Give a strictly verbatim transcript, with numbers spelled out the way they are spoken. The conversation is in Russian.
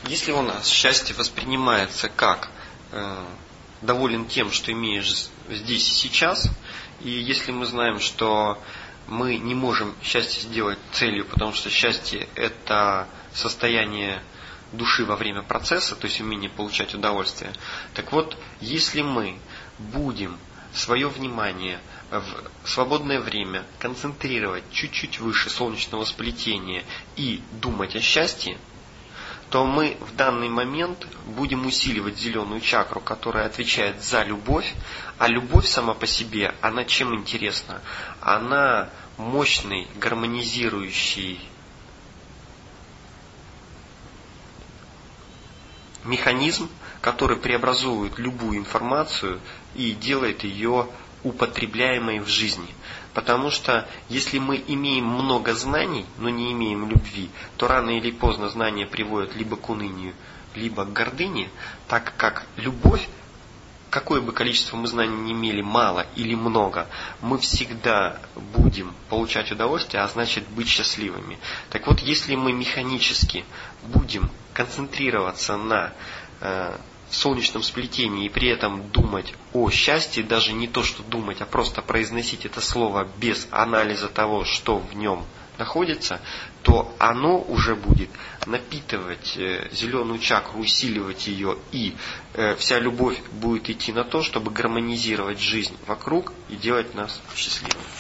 Если у нас счастье воспринимается как э, доволен тем, что имеешь здесь и сейчас, и если мы знаем, что мы не можем счастье сделать целью, потому что счастье – это состояние души во время процесса, то есть умение получать удовольствие. Так вот, если мы будем свое внимание в свободное время концентрировать чуть-чуть выше солнечного сплетения и думать о счастье, то мы в данный момент будем усиливать зеленую чакру, которая отвечает за любовь, а любовь сама по себе, она чем интересна? Она мощный, гармонизирующий механизм, который преобразует любую информацию и делает ее употребляемой в жизни. Потому что если мы имеем много знаний, но не имеем любви, то рано или поздно знания приводят либо к унынию, либо к гордыне, так как любовь, какое бы количество мы знаний не имели, мало или много, мы всегда будем получать удовольствие, а значит быть счастливыми. Так вот, если мы механически будем концентрироваться на э, солнечном сплетении и при этом думать о счастье, даже не то, что думать, а просто произносить это слово без анализа того, что в нем находится, то оно уже будет напитывать э, зеленую чакру, усиливать ее, и э, вся любовь будет идти на то, чтобы гармонизировать жизнь вокруг и делать нас счастливыми.